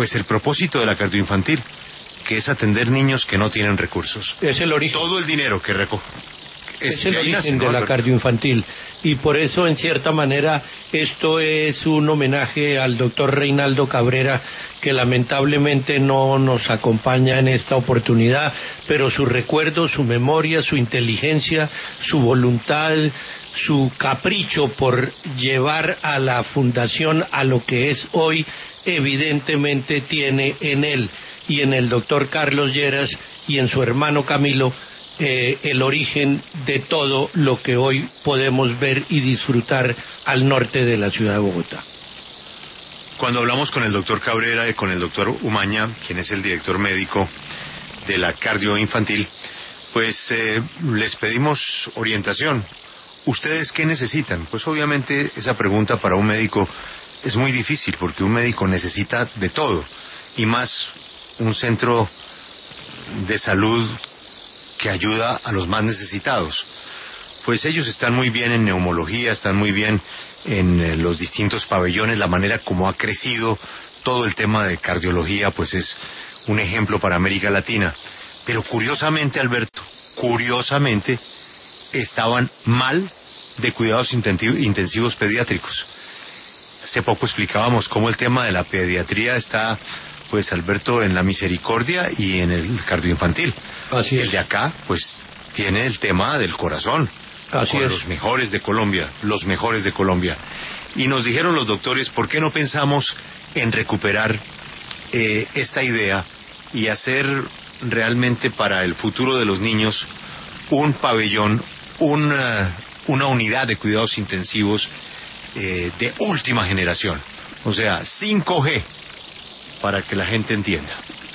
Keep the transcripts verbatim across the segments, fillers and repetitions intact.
Pues el propósito de la cardioinfantil, que es atender niños que no tienen recursos. Es el origen. Todo el dinero que recoge. Es, es el origen nace, ¿no, de la cardioinfantil? Y por eso, en cierta manera, esto es un homenaje al doctor Reinaldo Cabrera, que lamentablemente no nos acompaña en esta oportunidad, pero su recuerdo, su memoria, su inteligencia, su voluntad, su capricho por llevar a la fundación a lo que es hoy, evidentemente tiene en él y en el doctor Carlos Lleras y en su hermano Camilo eh, el origen de todo lo que hoy podemos ver y disfrutar al norte de la ciudad de Bogotá. Cuando hablamos con el doctor Cabrera y con el doctor Umaña, quien es el director médico de la cardioinfantil, pues eh, les pedimos orientación. ¿Ustedes qué necesitan? Pues obviamente esa pregunta para un médico es muy difícil, porque un médico necesita de todo, y más un centro de salud que ayuda a los más necesitados. Pues ellos están muy bien en neumología, están muy bien en eh, los distintos pabellones, la manera como ha crecido todo el tema de cardiología, pues es un ejemplo para América Latina. Pero curiosamente, Alberto, curiosamente, estaban mal de cuidados intensivos pediátricos. Hace poco explicábamos cómo el tema de la pediatría está, pues, Alberto, en la misericordia y en el cardioinfantil. Así es. El de acá, pues, tiene el tema del corazón. Así con es. Los mejores de Colombia, los mejores de Colombia. Y nos dijeron los doctores, ¿por qué no pensamos en recuperar eh, esta idea y hacer realmente para el futuro de los niños un pabellón, una, una unidad de cuidados intensivos eh, de última generación? O sea, cinco G, para que la gente entienda.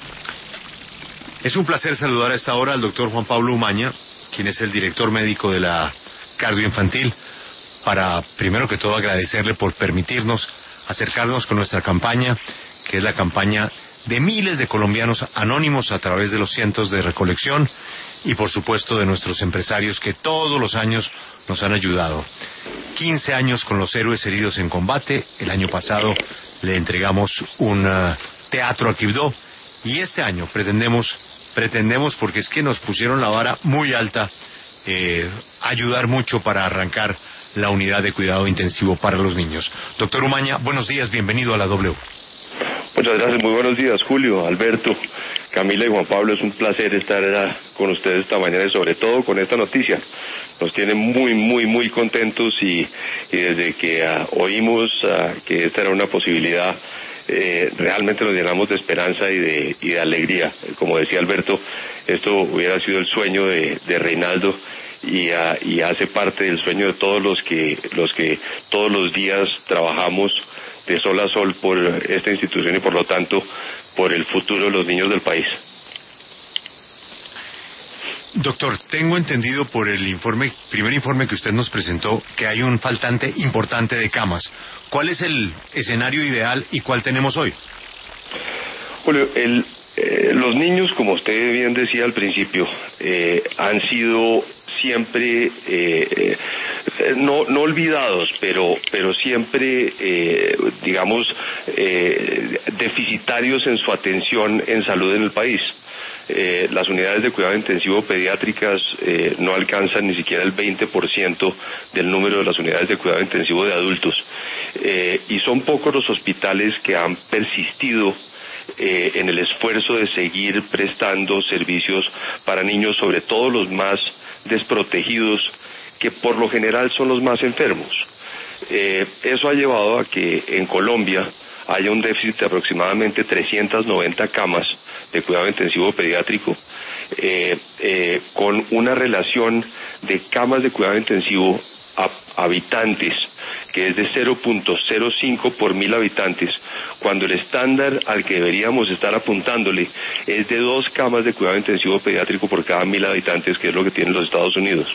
Es un placer saludar a esta hora al doctor Juan Pablo Umaña, quien es el director médico de la cardioinfantil, para, primero que todo, agradecerle por permitirnos acercarnos con nuestra campaña, que es la campaña de miles de colombianos anónimos a través de los cientos de recolección y, por supuesto, de nuestros empresarios que todos los años nos han ayudado. quince años con los héroes heridos en combate. El año pasado le entregamos un uh, teatro a Quibdó, y este año pretendemos, pretendemos, porque es que nos pusieron la vara muy alta, eh, ayudar mucho para arrancar la unidad de cuidado intensivo para los niños. Doctor Umaña, buenos días, bienvenido a la W. Muchas gracias, muy buenos días, Julio, Alberto, Camila y Juan Pablo. Es un placer estar con ustedes esta mañana y sobre todo con esta noticia. Nos tiene muy, muy, muy contentos y, y desde que uh, oímos uh, que esta era una posibilidad, eh, realmente nos llenamos de esperanza y de, y de alegría. Como decía Alberto, esto hubiera sido el sueño de, de Reinaldo y, uh, y hace parte del sueño de todos los que, los que todos los días trabajamos de sol a sol por esta institución y por lo tanto por el futuro de los niños del país. Doctor, tengo entendido por el informe, primer informe que usted nos presentó, que hay un faltante importante de camas. ¿Cuál es el escenario ideal y cuál tenemos hoy? Julio, el, eh, los niños, como usted bien decía al principio, eh, han sido siempre eh, no no olvidados, pero pero siempre eh, digamos eh, deficitarios en su atención en salud en el país. Eh, las unidades de cuidado intensivo pediátricas eh, no alcanzan ni siquiera el veinte por ciento del número de las unidades de cuidado intensivo de adultos, eh, y son pocos los hospitales que han persistido eh, en el esfuerzo de seguir prestando servicios para niños, sobre todo los más desprotegidos, que por lo general son los más enfermos. Eh, eso ha llevado a que en Colombia haya un déficit de aproximadamente trescientas noventa camas de cuidado intensivo pediátrico, eh, eh, con una relación de camas de cuidado intensivo a habitantes que es de cero punto cero cinco por mil habitantes, cuando el estándar al que deberíamos estar apuntándole es de dos camas de cuidado intensivo pediátrico por cada mil habitantes, que es lo que tienen los Estados Unidos.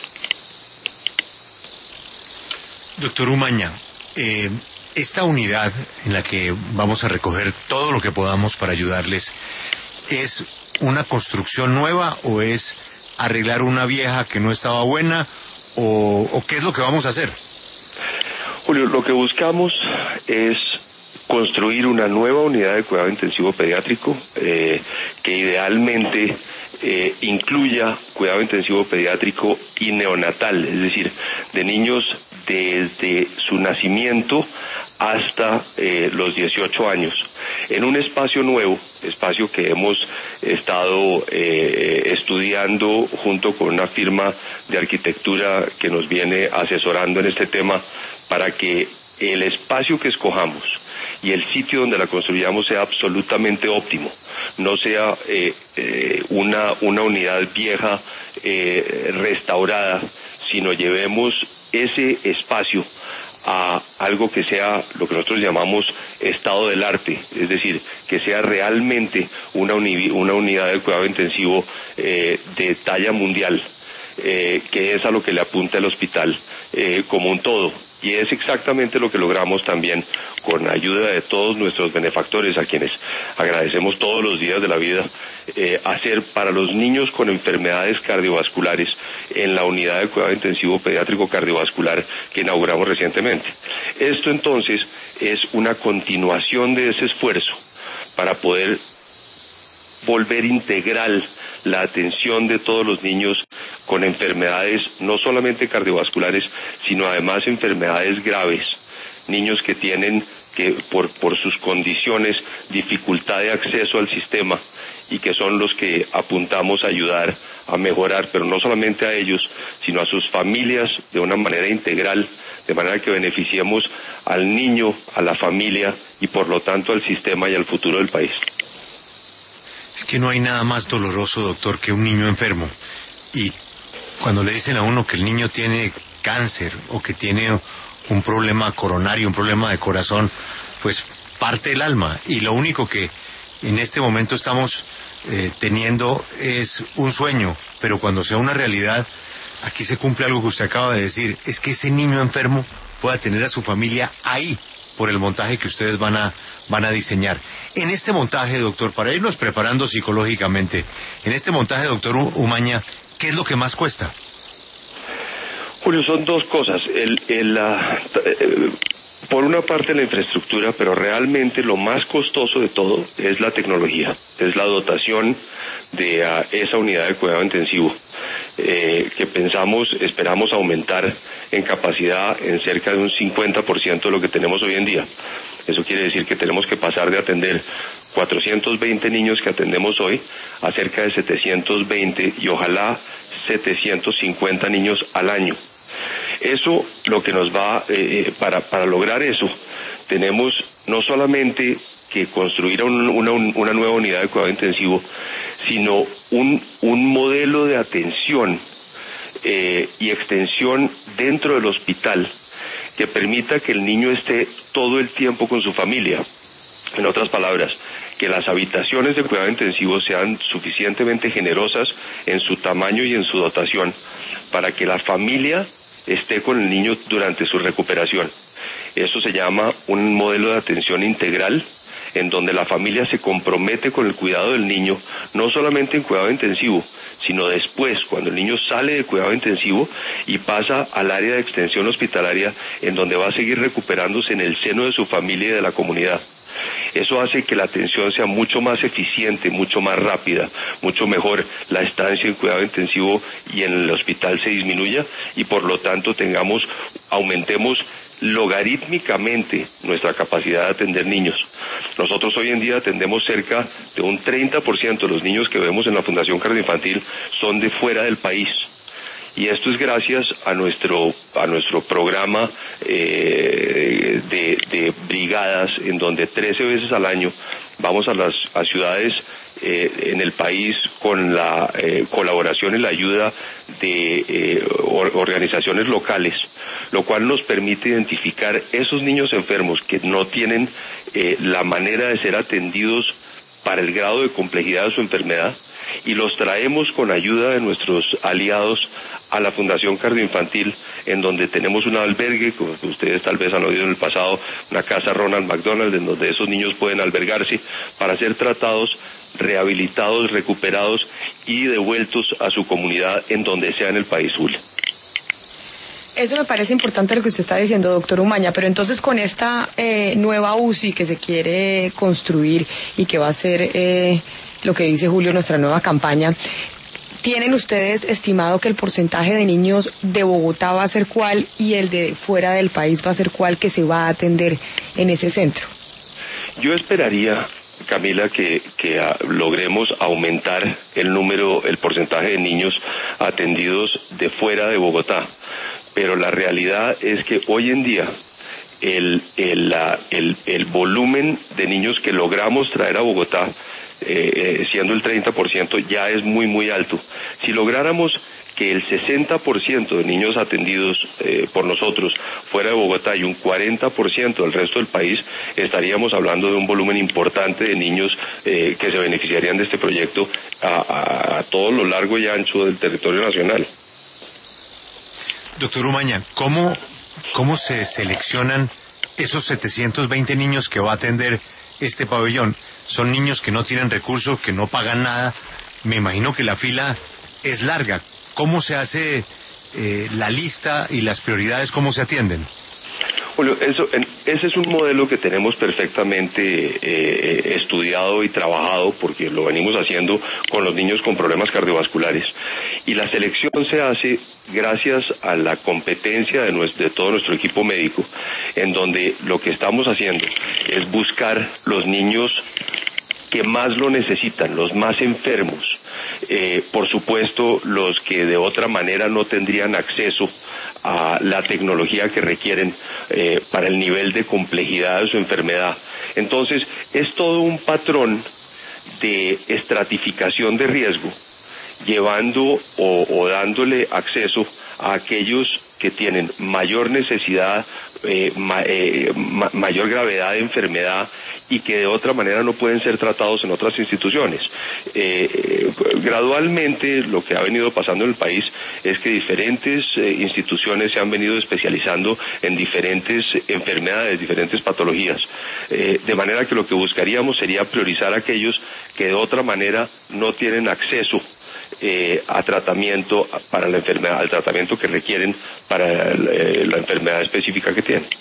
Doctor Umaña, eh, esta unidad en la que vamos a recoger todo lo que podamos para ayudarles, ¿es una construcción nueva o es arreglar una vieja que no estaba buena, o, o qué es lo que vamos a hacer? Julio, lo que buscamos es construir una nueva unidad de cuidado intensivo pediátrico eh, que idealmente eh, incluya cuidado intensivo pediátrico y neonatal, es decir, de niños desde su nacimiento hasta eh, los dieciocho años, en un espacio nuevo, espacio que hemos estado eh, estudiando junto con una firma de arquitectura que nos viene asesorando en este tema, para que el espacio que escojamos y el sitio donde la construyamos sea absolutamente óptimo, no sea eh, eh, una, una unidad vieja eh, restaurada, sino llevemos ese espacio a algo que sea lo que nosotros llamamos estado del arte, es decir, que sea realmente una, uni una unidad de cuidado intensivo eh, de talla mundial, eh, que es a lo que le apunta el hospital eh, como un todo. Y es exactamente lo que logramos también con ayuda de todos nuestros benefactores, a quienes agradecemos todos los días de la vida, eh, hacer para los niños con enfermedades cardiovasculares en la unidad de cuidado intensivo pediátrico cardiovascular que inauguramos recientemente. Esto entonces es una continuación de ese esfuerzo para poder volver integral la atención de todos los niños con enfermedades no solamente cardiovasculares, sino además enfermedades graves, niños que tienen que por, por sus condiciones dificultad de acceso al sistema y que son los que apuntamos a ayudar a mejorar, pero no solamente a ellos, sino a sus familias de una manera integral, de manera que beneficiemos al niño, a la familia y por lo tanto al sistema y al futuro del país. Es que no hay nada más doloroso, doctor, que un niño enfermo. Y cuando le dicen a uno que el niño tiene cáncer o que tiene un problema coronario, un problema de corazón, pues parte el alma. Y lo único que en este momento estamos eh, teniendo es un sueño, pero cuando sea una realidad, aquí se cumple algo que usted acaba de decir, es que ese niño enfermo pueda tener a su familia ahí, por el montaje que ustedes van a van a diseñar. En este montaje, doctor, para irnos preparando psicológicamente, en este montaje, doctor Umaña, ¿qué es lo que más cuesta? Julio, son dos cosas. El, el, uh, eh, por una parte la infraestructura, pero realmente lo más costoso de todo es la tecnología, es la dotación de uh, esa unidad de cuidado intensivo, eh, que pensamos, esperamos aumentar en capacidad en cerca de un cincuenta por ciento de lo que tenemos hoy en día. Eso quiere decir que tenemos que pasar de atender cuatrocientos veinte niños que atendemos hoy a cerca de setecientos veinte y ojalá setecientos cincuenta niños al año. Eso lo que nos va, eh, para, para lograr eso, tenemos no solamente que construir un, una, una nueva unidad de cuidado intensivo, sino un, un modelo de atención eh, y extensión dentro del hospital que permita que el niño esté todo el tiempo con su familia. En otras palabras, que las habitaciones de cuidado intensivo sean suficientemente generosas en su tamaño y en su dotación para que la familia esté con el niño durante su recuperación. Eso se llama un modelo de atención integral, en donde la familia se compromete con el cuidado del niño, no solamente en cuidado intensivo, sino después, cuando el niño sale de cuidado intensivo y pasa al área de extensión hospitalaria, en donde va a seguir recuperándose en el seno de su familia y de la comunidad. Eso hace que la atención sea mucho más eficiente, mucho más rápida, mucho mejor la estancia en cuidado intensivo y en el hospital se disminuya y por lo tanto tengamos, aumentemos logarítmicamente nuestra capacidad de atender niños. Nosotros hoy en día atendemos cerca de un treinta por ciento de los niños que vemos en la Fundación Cardioinfantil son de fuera del país. Y esto es gracias a nuestro a nuestro programa eh, de, de brigadas, en donde trece veces al año vamos a las a ciudades eh, en el país con la eh, colaboración y la ayuda de eh, or, organizaciones locales, lo cual nos permite identificar esos niños enfermos que no tienen eh, la manera de ser atendidos para el grado de complejidad de su enfermedad, y los traemos con ayuda de nuestros aliados a la Fundación Cardioinfantil, en donde tenemos un albergue, como ustedes tal vez han oído en el pasado, una casa Ronald McDonald, en donde esos niños pueden albergarse para ser tratados, rehabilitados, recuperados y devueltos a su comunidad en donde sea en el país, Julio. Eso me parece importante lo que usted está diciendo, doctor Umaña, pero entonces con esta eh, nueva U C I que se quiere construir y que va a ser eh, lo que dice Julio, nuestra nueva campaña, ¿tienen ustedes estimado que el porcentaje de niños de Bogotá va a ser cuál y el de fuera del país va a ser cuál que se va a atender en ese centro? Yo esperaría, Camila, que, que a, logremos aumentar el número, el porcentaje de niños atendidos de fuera de Bogotá. Pero la realidad es que hoy en día el, el, la, el, el volumen de niños que logramos traer a Bogotá, eh, siendo el treinta por ciento, ya es muy, muy alto. Si lográramos que el sesenta por ciento de niños atendidos eh, por nosotros fuera de Bogotá y un cuarenta por ciento del resto del país, estaríamos hablando de un volumen importante de niños eh, que se beneficiarían de este proyecto a, a, a todo lo largo y ancho del territorio nacional. Doctor Umaña, ¿cómo, ¿cómo se seleccionan esos setecientos veinte niños que va a atender este pabellón? Son niños que no tienen recursos, que no pagan nada. Me imagino que la fila es larga. ¿Cómo se hace eh, la lista y las prioridades, cómo se atienden? Julio, eso, ese es un modelo que tenemos perfectamente eh, estudiado y trabajado, porque lo venimos haciendo con los niños con problemas cardiovasculares. Y la selección se hace gracias a la competencia de, nuestro, de todo nuestro equipo médico, en donde lo que estamos haciendo es buscar los niños que más lo necesitan, los más enfermos. Eh, por supuesto, los que de otra manera no tendrían acceso a la tecnología que requieren eh, para el nivel de complejidad de su enfermedad. Entonces, es todo un patrón de estratificación de riesgo, llevando o, o dándole acceso a aquellos que tienen mayor necesidad, eh, ma, eh, ma, mayor gravedad de enfermedad y que de otra manera no pueden ser tratados en otras instituciones. Eh, eh, gradualmente lo que ha venido pasando en el país es que diferentes eh, instituciones se han venido especializando en diferentes enfermedades, diferentes patologías, eh, de manera que lo que buscaríamos sería priorizar a aquellos que de otra manera no tienen acceso Eh, a tratamiento para la enfermedad, al tratamiento que requieren para eh, la enfermedad específica que tienen.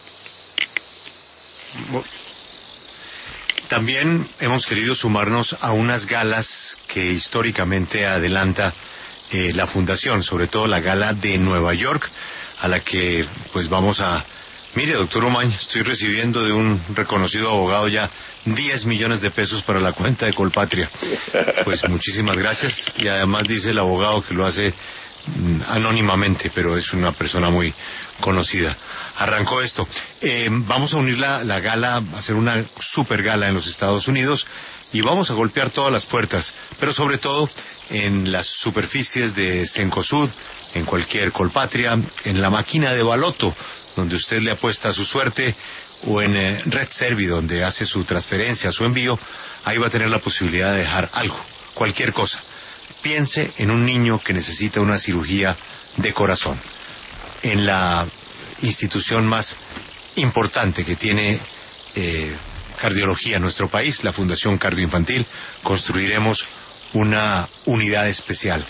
También hemos querido sumarnos a unas galas que históricamente adelanta eh, la Fundación, sobre todo la gala de Nueva York, a la que pues vamos a... Mire, doctor Umaña, estoy recibiendo de un reconocido abogado ya diez millones de pesos para la cuenta de Colpatria. Pues muchísimas gracias. Y además dice el abogado que lo hace mm, anónimamente, pero es una persona muy conocida. Arrancó esto. Eh, vamos a unir la, la gala, a hacer una super gala en los Estados Unidos y vamos a golpear todas las puertas, pero sobre todo en las superficies de Cencosud, en cualquier Colpatria, en la máquina de Baloto, donde usted le apuesta a su suerte, o en eh, Red Servi, donde hace su transferencia, su envío, ahí va a tener la posibilidad de dejar algo, cualquier cosa. Piense en un niño que necesita una cirugía de corazón. En la institución más importante que tiene eh, cardiología en nuestro país, la Fundación Cardioinfantil, construiremos una unidad especial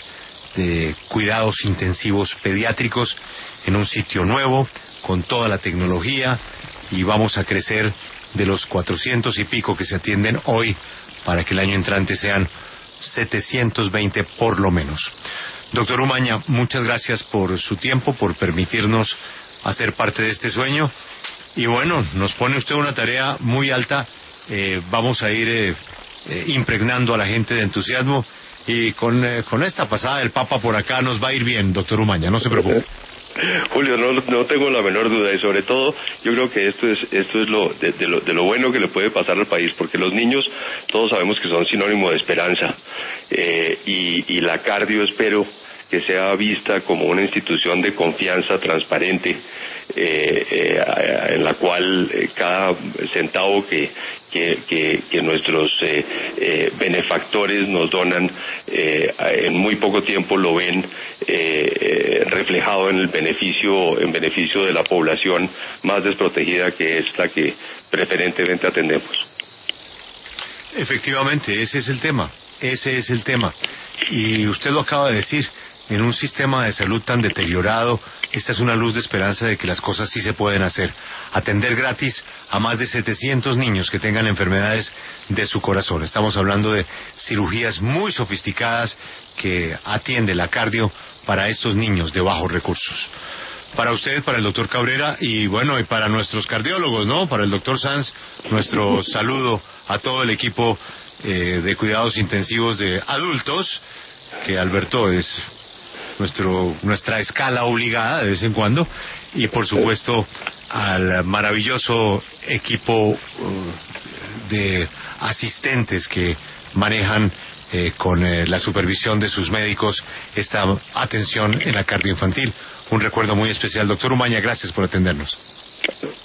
de cuidados intensivos pediátricos en un sitio nuevo, con toda la tecnología, y vamos a crecer de los cuatrocientos y pico que se atienden hoy para que el año entrante sean setecientos veinte por lo menos. Doctor Umaña, muchas gracias por su tiempo, por permitirnos hacer parte de este sueño, y bueno, nos pone usted una tarea muy alta. Eh, vamos a ir eh, eh, impregnando a la gente de entusiasmo, y con, eh, con esta pasada del Papa por acá nos va a ir bien, doctor Umaña, no se preocupe. Julio, no, no tengo la menor duda, y sobre todo yo creo que esto es esto es lo de, de lo de lo bueno que le puede pasar al país, porque los niños todos sabemos que son sinónimo de esperanza, eh, y, y la cardio espero que sea vista como una institución de confianza transparente, eh, eh, en la cual eh, cada centavo que que, que, que nuestros eh, eh, benefactores nos donan eh, en muy poco tiempo lo ven eh, reflejado en el beneficio en beneficio de la población más desprotegida, que es la que preferentemente atendemos. Efectivamente, ese es el tema, ese es el tema. Y usted lo acaba de decir, en un sistema de salud tan deteriorado, esta es una luz de esperanza de que las cosas sí se pueden hacer. Atender gratis a más de setecientos niños que tengan enfermedades de su corazón. Estamos hablando de cirugías muy sofisticadas que atiende la cardio para estos niños de bajos recursos. Para usted, para el doctor Cabrera y bueno, y para nuestros cardiólogos, ¿no? Para el doctor Sanz, nuestro saludo a todo el equipo eh, de cuidados intensivos de adultos, que Alberto es nuestro nuestra escala obligada de vez en cuando, y por supuesto al maravilloso equipo uh, de asistentes que manejan eh, con eh, la supervisión de sus médicos esta atención en la cardioinfantil. Un recuerdo muy especial. Doctor Umaña, gracias por atendernos.